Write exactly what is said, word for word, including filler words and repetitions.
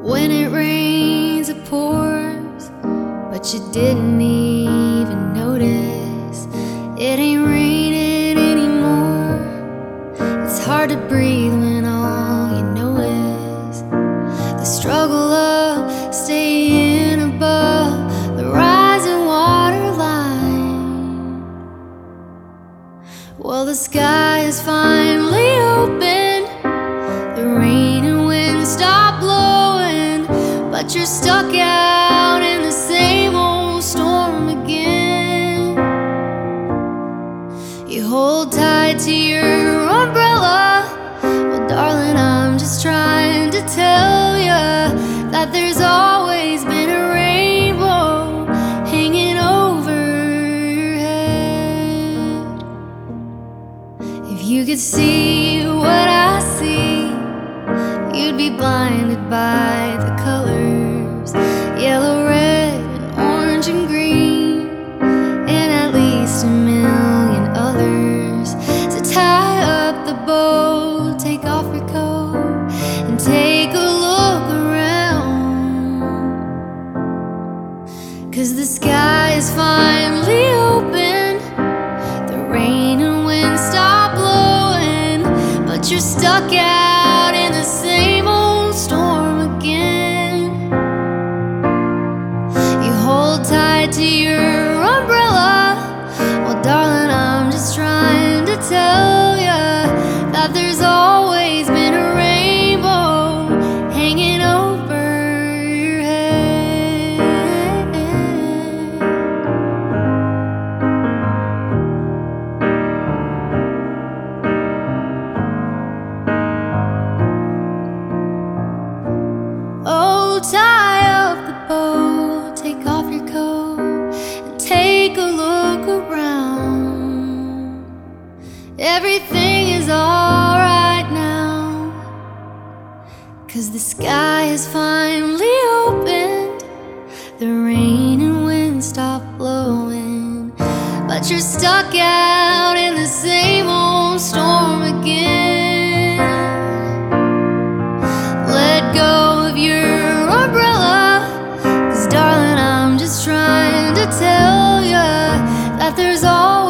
When it rains, it pours, but you didn't even notice. It ain't raining anymore. It's hard to breathe when all you know is the struggle of staying above the rising water line. Well, the sky is finally open, the rain and wind stop blowing, but you're stuck out in the same old storm again. You hold tight to your umbrella. Well, darling, I'm just trying to tell ya that there's always been a rainbow hanging over your head. If you could see what I see, you'd be blinded by the colors, yellow, red, and orange and green, and at least a million others. So tie up the bow, take off your coat, and take a look around, 'cause the sky is finally open, the rain and wind stop blowing, but you're stuck out in the same old storm again. You hold tight to your umbrella. Well, darling, I'm just trying to tell ya that there's always been a rainbow hanging over your head. Oh, tie up the bow, take off your coat, and take a look around. Everything is alright now, 'cause the sky is finally opened, the rain and wind stop blowing, but you're stuck out in the same old storm again. Let go of your umbrella, 'cause darling, I'm just trying to tell ya that there's always